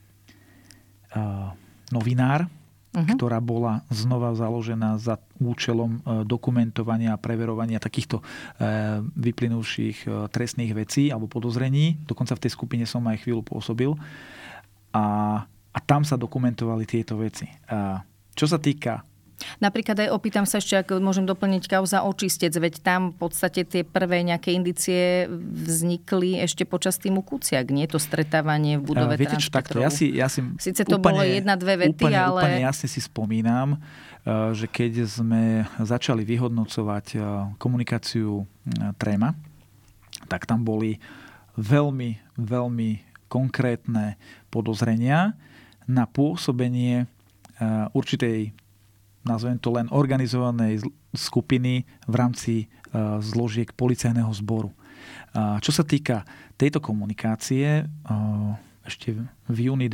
Novinár, Uh-huh. ktorá bola znova založená za účelom dokumentovania a preverovania takýchto vyplynuvších trestných vecí alebo podozrení. Dokonca v tej skupine som aj chvíľu pôsobil. A, a tam sa dokumentovali tieto veci. A čo sa týka... Napríklad aj opýtam sa ešte, ak môžem doplniť kauza Očistec, veď tam v podstate tie prvé nejaké indície vznikli ešte počas týmu Kuciak, nie? To stretávanie v budove Viete čo, takto, ja si, ja si Sice to úplne, bolo jedna, dve vety, úplne, ale... Úplne jasne si spomínam, že keď sme začali vyhodnocovať komunikáciu Tréma, tak tam boli veľmi, veľmi konkrétne podozrenia na pôsobenie určitej, nazvem to len organizovanej skupiny v rámci uh, zložiek policajného zboru. Uh, čo sa týka tejto komunikácie, uh, ešte v júni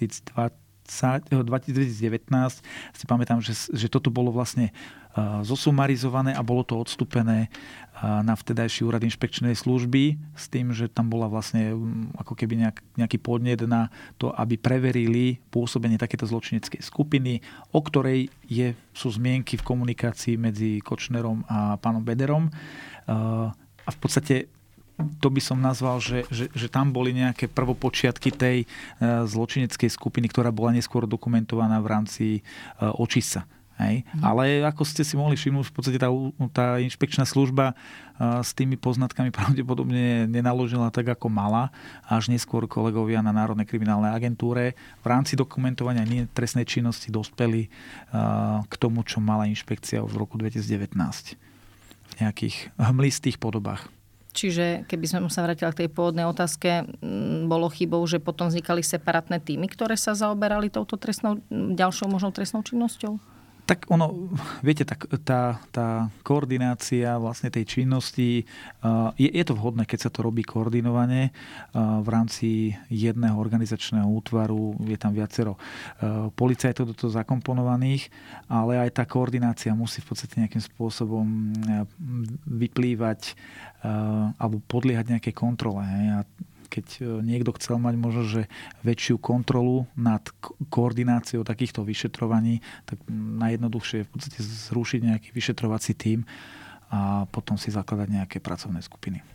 dvetisícdevätnásť si pamätám, že, že toto bolo vlastne uh, zosumarizované a bolo to odstúpené uh, na vtedajší úrad inšpekčnej služby s tým, že tam bola vlastne um, ako keby nejak, nejaký podnet na to, aby preverili pôsobenie takéto zločineckej skupiny, o ktorej je, sú zmienky v komunikácii medzi Kočnerom a pánom Bederom. Uh, a v podstate to by som nazval, že, že, že tam boli nejaké prvopočiatky tej uh, zločineckej skupiny, ktorá bola neskôr dokumentovaná v rámci uh, Očisa. Hej. Mm. Ale ako ste si mohli všimnúť, v podstate tá, tá inšpekčná služba uh, s tými poznatkami pravdepodobne nenaložila tak, ako mala. Až neskôr kolegovia na Národnej kriminálnej agentúre v rámci dokumentovania trestnej činnosti dospeli uh, k tomu, čo mala inšpekcia už v roku dvetisícdevätnásť. V nejakých hmlistých podobách. Čiže keby som sa vrátila k tej pôvodnej otázke, bolo chybou, že potom vznikali separátne týmy, ktoré sa zaoberali touto trestnou, ďalšou možnou trestnou činnosťou? Tak ono, viete, tak tá, tá koordinácia vlastne tej činnosti, je, je to vhodné, keď sa to robí koordinovane v rámci jedného organizačného útvaru, je tam viacero policajtov do toho zakomponovaných, ale aj tá koordinácia musí v podstate nejakým spôsobom vyplývať alebo podliehať nejakej kontrole. A keď niekto chcel mať možno, že väčšiu kontrolu nad koordináciou takýchto vyšetrovaní, tak najjednoduchšie je v podstate zrušiť nejaký vyšetrovací tím a potom si zakladať nejaké pracovné skupiny.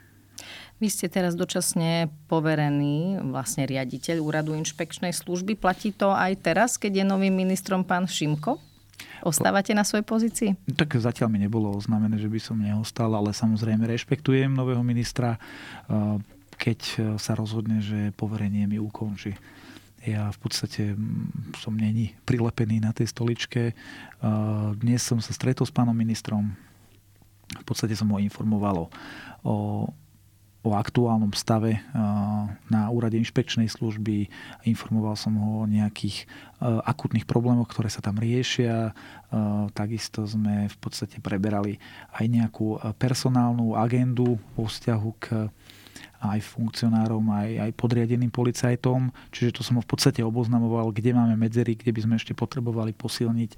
Vy ste teraz dočasne poverený vlastne riaditeľ Úradu inšpekčnej služby. Platí to aj teraz, keď je novým ministrom pán Šimko? Ostávate na svojej pozícii? Tak zatiaľ mi nebolo oznámené, že by som neostal, ale samozrejme rešpektujem nového ministra, keď sa rozhodne, že poverenie mi ukončí. Ja v podstate som není prilepený na tej stoličke. Dnes som sa stretol s pánom ministrom. V podstate som ho informoval o o aktuálnom stave na úrade inšpekčnej služby. Informoval som ho o nejakých akútnych problémoch, ktoré sa tam riešia. Takisto sme v podstate preberali aj nejakú personálnu agendu vo vzťahu k aj funkcionárom, aj, aj podriadeným policajtom. Čiže to som ho v podstate oboznamoval, kde máme medzery, kde by sme ešte potrebovali posilniť.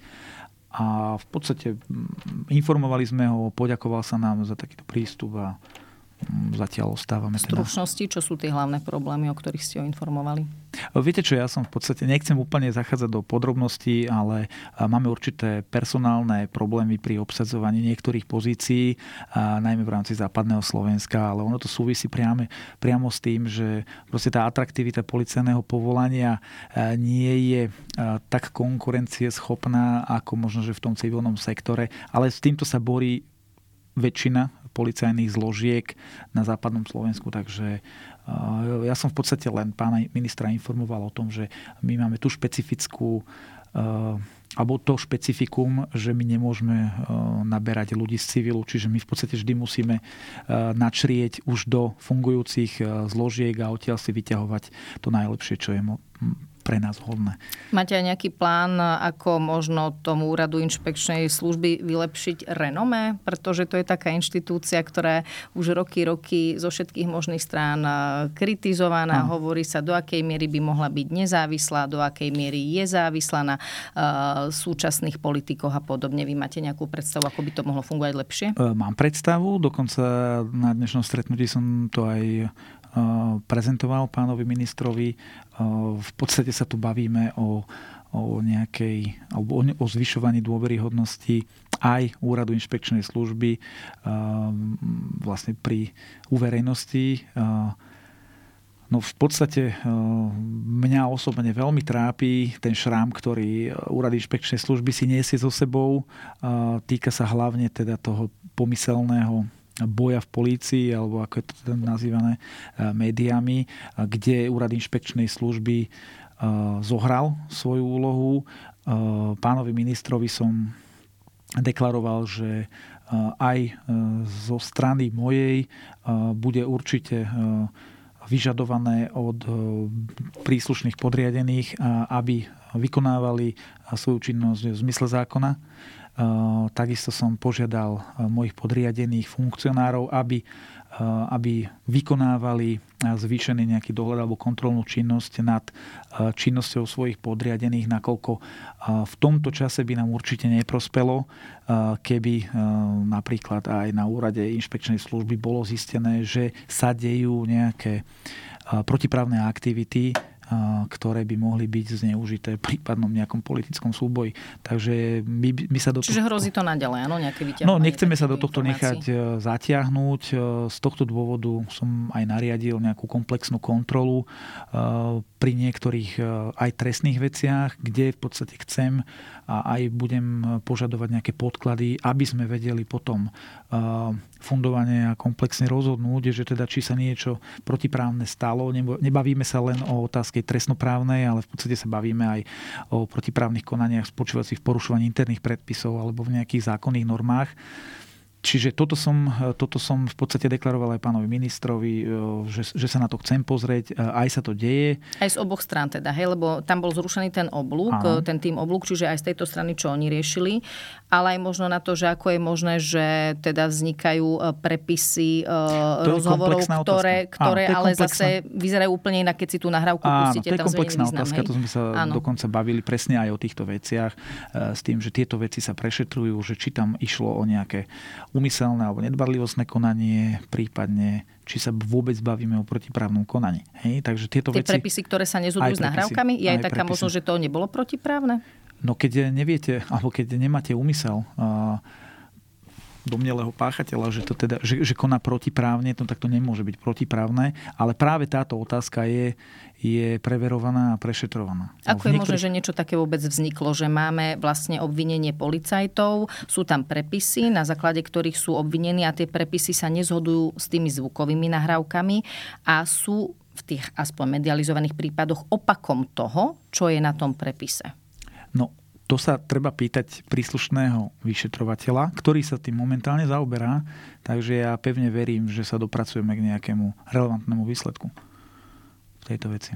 A v podstate informovali sme ho, poďakoval sa nám za takýto prístup a zatiaľ ostávame. V stručnosti, čo sú tie hlavné problémy, o ktorých ste ho informovali? Viete čo, ja som v podstate, nechcem úplne zachádzať do podrobností, ale máme určité personálne problémy pri obsadzovaní niektorých pozícií, najmä v rámci západného Slovenska, ale ono to súvisí priamo, priamo s tým, že proste tá atraktivita policajného povolania nie je tak konkurencieschopná, ako možno, že v tom civilnom sektore, ale s týmto sa borí väčšina policajných zložiek na západnom Slovensku, takže ja som v podstate len pána ministra informoval o tom, že my máme tú špecifickú alebo to špecifikum, že my nemôžeme naberať ľudí z civilu, čiže my v podstate vždy musíme načrieť už do fungujúcich zložiek a odtiaľ si vyťahovať to najlepšie, čo je pre nás vhodné. Máte aj nejaký plán, ako možno tomu úradu inšpekčnej služby vylepšiť renomé? Pretože to je taká inštitúcia, ktorá už roky, roky zo všetkých možných strán kritizovaná. Aha. Hovorí sa, do akej miery by mohla byť nezávislá, do akej miery je závislá na uh, súčasných politikoch a podobne. Vy máte nejakú predstavu, ako by to mohlo fungovať lepšie? Mám predstavu, dokonca na dnešnom stretnutí som to aj prezentoval pánovi ministrovi. V podstate sa tu bavíme o, o nejakej, alebo o, o zvyšovaní dôveryhodnosti aj úradu inšpekčnej služby vlastne pri u verejnosti. No v podstate mňa osobne veľmi trápi ten šrám, ktorý úrad inšpekčnej služby si nesie so sebou. Týka sa hlavne teda toho pomyselného boja v polícii, alebo ako je to teda nazývané médiami, kde úrad inšpekčnej služby zohral svoju úlohu. Pánovi ministrovi som deklaroval, že aj zo strany mojej bude určite vyžadované od príslušných podriadených, aby vykonávali svoju činnosť v zmysle zákona. Takisto som požiadal mojich podriadených funkcionárov, aby, aby vykonávali zvýšený nejaký dohľad alebo kontrolnú činnosť nad činnosťou svojich podriadených, nakoľko v tomto čase by nám určite neprospelo, keby napríklad aj na úrade inšpekčnej služby bolo zistené, že sa dejú nejaké protiprávne aktivity, ktoré by mohli byť zneužité v prípadnom nejakom politickom súboji. Takže my, my sa do Čiže toho... hrozí to naďalej, áno? Nejaké vyťahovanie? No, nechceme sa do tohto informácií. nechať zatiahnuť. Z tohto dôvodu som aj nariadil nejakú komplexnú kontrolu pri niektorých aj trestných veciach, kde v podstate chcem a aj budem požadovať nejaké podklady, aby sme vedeli potom fundovane a komplexne rozhodnúť, že teda či sa niečo protiprávne stalo. Nebavíme sa len o otázke trestnoprávnej, ale v podstate sa bavíme aj o protiprávnych konaniach spočívajúcich v porušovaní interných predpisov alebo v nejakých zákonných normách. Čiže toto som, toto som v podstate deklaroval aj pánovi ministrovi, že, že sa na to chcem pozrieť. Aj sa to deje. Aj z oboch strán teda, hej? Lebo tam bol zrušený ten oblúk, Aha. ten tým oblúk, čiže aj z tejto strany, čo oni riešili. Ale aj možno na to, že ako je možné, že teda vznikajú prepisy to rozhovorov, ktoré, ktoré ale zase vyzerajú úplne inak, keď si tú nahrávku Áno, pustíte. To je tam komplexná význam, otázka, hej? To sme sa Áno. dokonca bavili presne aj o týchto veciach, s tým, že tieto veci sa prešetrujú, že či tam išlo o nejaké úmyselné alebo nedbanlivostné konanie, prípadne či sa vôbec bavíme o protiprávnom konaní. Hej? Takže tieto Tie veci... prepisy, ktoré sa nezhodujú s nahrávkami, je aj, aj taká možnosť, že to nebolo protiprávne? No keď neviete, alebo keď nemáte úmysel uh, domnelého páchateľa, že, to teda, že, že koná protiprávne, to takto nemôže byť protiprávne, ale práve táto otázka je, je preverovaná a prešetrovaná. Ako je niektorých... možné, že niečo také vôbec vzniklo, že máme vlastne obvinenie policajtov, sú tam prepisy, na základe ktorých sú obvinení a tie prepisy sa nezhodujú s tými zvukovými nahrávkami a sú v tých aspoň medializovaných prípadoch opakom toho, čo je na tom prepise? No, to sa treba pýtať príslušného vyšetrovateľa, ktorý sa tým momentálne zaoberá, takže ja pevne verím, že sa dopracujeme k nejakému relevantnému výsledku v tejto veci.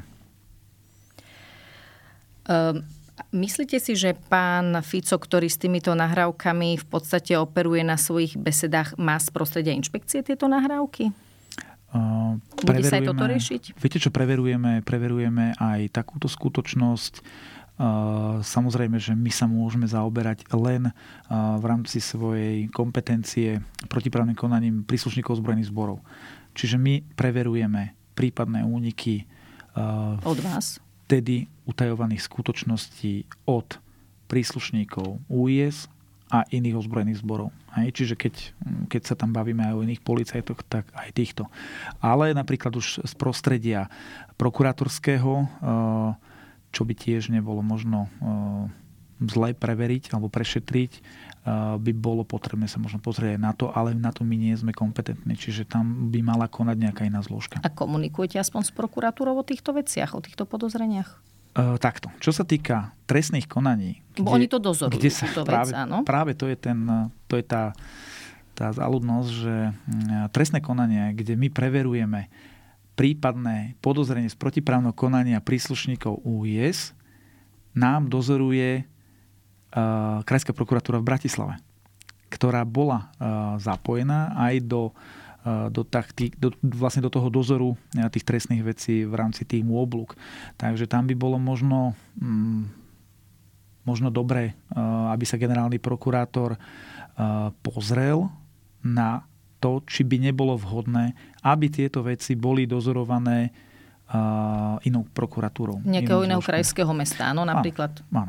Um, myslíte si, že pán Fico, ktorý s týmito nahrávkami v podstate operuje na svojich besedách, má z prostredia inšpekcie tieto nahrávky? Uh, Bude sa aj toto riešiť? Viete čo, preverujeme, preverujeme aj takúto skutočnosť. Uh, samozrejme, že my sa môžeme zaoberať len uh, v rámci svojej kompetencie protiprávnym konaním príslušníkov zbrojných zborov. Čiže my preverujeme prípadné úniky uh, od vás? Vtedy utajovaných skutočností od príslušníkov ú í es a iných ozbrojených zborov. Hej? Čiže keď, keď sa tam bavíme aj o iných policajtoch, tak aj týchto. Ale napríklad už z prostredia prokurátorského uh, čo by tiež nebolo možno uh, zle preveriť alebo prešetriť, uh, by bolo potrebné sa možno pozrieť aj na to, ale na to my nie sme kompetentní, čiže tam by mala konať nejaká iná zložka. A komunikujete aspoň s prokuratúrou o týchto veciach, o týchto podozreniach? Uh, takto. Čo sa týka trestných konaní, kde, oni to dozorujú, kde sa, túto práve, vec, áno? Práve to je, ten, to je tá, tá záľudnosť, že trestné konanie, kde my preverujeme prípadné podozrenie z protiprávneho konania príslušníkov ú í es, nám dozoruje uh, Krajská prokuratúra v Bratislave, ktorá bola uh, zapojená aj do, uh, do, takty, do, vlastne do toho dozoru uh, tých trestných vecí v rámci týmu Oblúk. Takže tam by bolo možno, um, možno dobré, uh, aby sa generálny prokurátor uh, pozrel na to, či by nebolo vhodné, aby tieto veci boli dozorované uh, inou prokuratúrou. Nejakého iného krajského mesta, áno, napríklad? Áno. áno.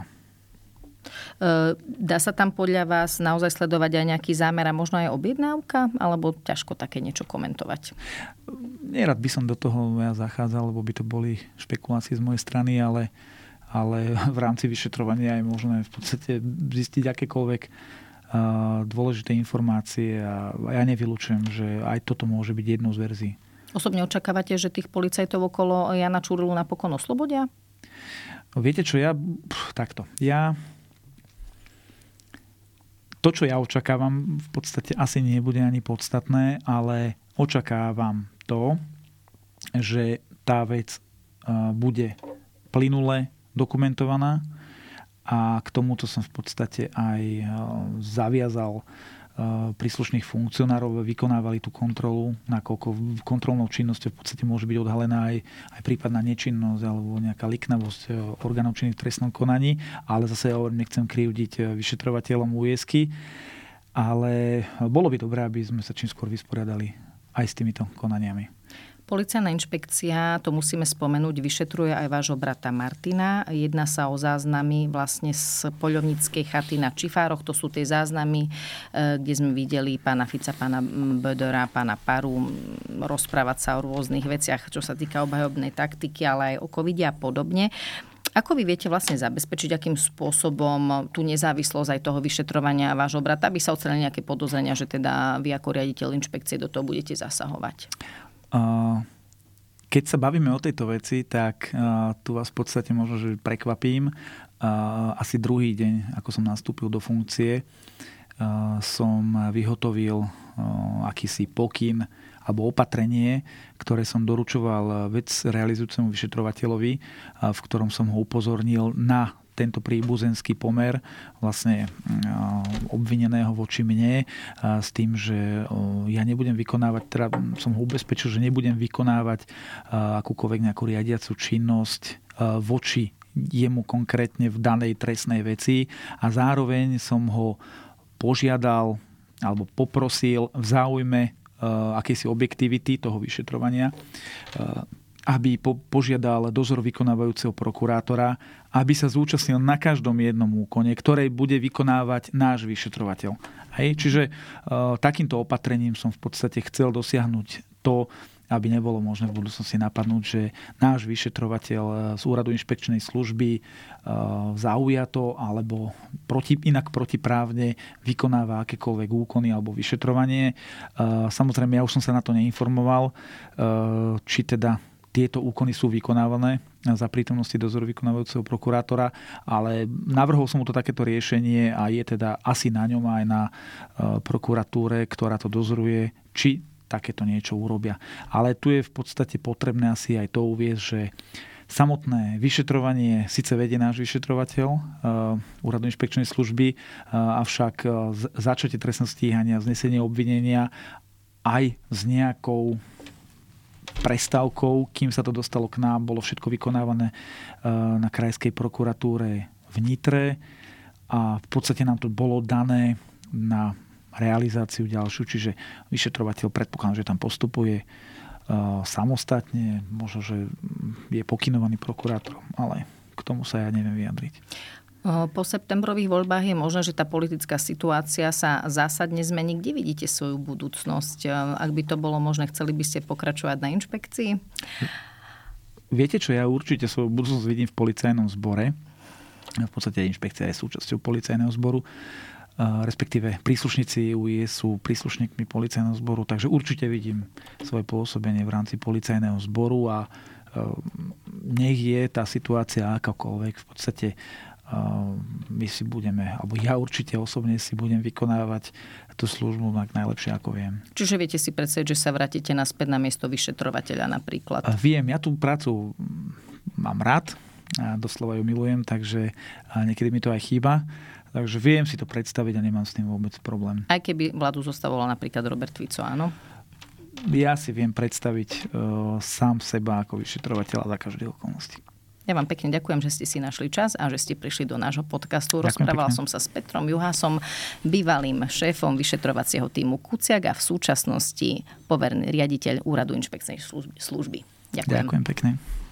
Dá sa tam podľa vás naozaj sledovať aj nejaký zámer a možno aj objednávka? Alebo ťažko také niečo komentovať? Nerad by som do toho ja zachádzal, lebo by to boli špekulácie z mojej strany, ale, ale v rámci vyšetrovania je možné v podstate zistiť akékoľvek dôležité informácie a ja nevylučujem, že aj toto môže byť jednou z verzií. Osobne očakávate, že tých policajtov okolo Jana Čurilu napokon oslobodia? Viete čo, ja pff, takto. Ja to, čo ja očakávam, v podstate asi nebude ani podstatné, ale očakávam to, že tá vec bude plynule dokumentovaná. A k tomuto som v podstate aj zaviazal príslušných funkcionárov, vykonávali tú kontrolu, nakoľko kontrolnou činnosťou v podstate môže byť odhalená aj, aj prípadná nečinnosť alebo nejaká liknavosť orgánov činných v trestnom konaní, ale zase ja nechcem krivdiť vyšetrovateľom ú í esky, ale bolo by dobré, aby sme sa čím skôr vysporiadali aj s týmito konaniami. Policajná inšpekcia, to musíme spomenúť, vyšetruje aj vášho brata Martina. Jedná sa o záznamy vlastne z poľovníckej chaty na Čifároch. To sú tie záznamy, kde sme videli pána Fica, pána Bödöra, pána Paru rozprávať sa o rôznych veciach, čo sa týka obhajobnej taktiky, ale aj o covide a podobne. Ako vy viete vlastne zabezpečiť, akým spôsobom tú nezávislosť aj toho vyšetrovania vášho brata, aby sa odstranili nejaké podozrenia, že teda vy ako riaditeľ inšpekcie do toho budete zasahovať? Keď sa bavíme o tejto veci, tak tu vás v podstate možno, že prekvapím. Asi druhý deň, ako som nastúpil do funkcie, som vyhotovil akýsi pokyn alebo opatrenie, ktoré som doručoval vec realizujúcemu vyšetrovateľovi, v ktorom som ho upozornil na tento príbuzenský pomer vlastne obvineného voči mne s tým, že ja nebudem vykonávať, teda som ho ubezpečil, že nebudem vykonávať akúkoľvek nejakú riadiacu činnosť voči jemu konkrétne v danej trestnej veci a zároveň som ho požiadal alebo poprosil v záujme akejsi objektivity toho vyšetrovania, aby po, požiadal dozor vykonávajúceho prokurátora, aby sa zúčastnil na každom jednom úkone, ktorej bude vykonávať náš vyšetrovateľ. Hej? Čiže e, takýmto opatrením som v podstate chcel dosiahnuť to, aby nebolo možné v budúcnosti napadnúť, že náš vyšetrovateľ z úradu inšpekčnej služby e, zaujato alebo proti, inak protiprávne vykonáva akékoľvek úkony alebo vyšetrovanie. E, samozrejme, ja už som sa na to neinformoval, e, či teda tieto úkony sú vykonávané za prítomnosti dozoru vykonávajúceho prokurátora, ale navrhol som mu to takéto riešenie a je teda asi na ňom aj na prokuratúre, ktorá to dozoruje, či takéto niečo urobia. Ale tu je v podstate potrebné asi aj to uviesť, že samotné vyšetrovanie síce vedie náš vyšetrovateľ úradu inšpekčnej služby, avšak začatie trestného stíhania, znesenie obvinenia aj s nejakou prestávkou, kým sa to dostalo k nám, bolo všetko vykonávané na krajskej prokuratúre v Nitre a v podstate nám to bolo dané na realizáciu ďalšiu, čiže vyšetrovateľ, predpokladám, že tam postupuje samostatne, možno, že je pokynovaný prokurátorom, ale k tomu sa ja neviem vyjadriť. Po septembrových voľbách je možné, že tá politická situácia sa zásadne zmení. Kde vidíte svoju budúcnosť? Ak by to bolo možné, chceli by ste pokračovať na inšpekcii? Viete čo, ja určite svoju budúcnosť vidím v policajnom zbore. V podstate inšpekcia je súčasťou policajného zboru. Respektíve príslušníci ú í es sú príslušníkmi policajného zboru, takže určite vidím svoje pôsobenie v rámci policajného zboru a nech je tá situácia akákoľvek, v podstate my si budeme, alebo ja určite osobne si budem vykonávať tú službu tak najlepšie, ako viem. Čiže viete si predstaviť, že sa vrátite naspäť na miesto vyšetrovateľa napríklad? Viem, ja tú prácu mám rád, a doslova ju milujem, takže niekedy mi to aj chýba. Takže viem si to predstaviť a nemám s tým vôbec problém. Aj keby vládu zostavoval napríklad Robert Fico, áno? Ja si viem predstaviť uh, sám seba ako vyšetrovateľa za každej okolnosti. Ja vám pekne ďakujem, že ste si našli čas a že ste prišli do nášho podcastu. Rozprávala som sa s Petrom Juhásom, bývalým šéfom vyšetrovacieho týmu Kuciak a v súčasnosti poverný riaditeľ úradu inšpekčnej služby. Ďakujem. Ďakujem pekne.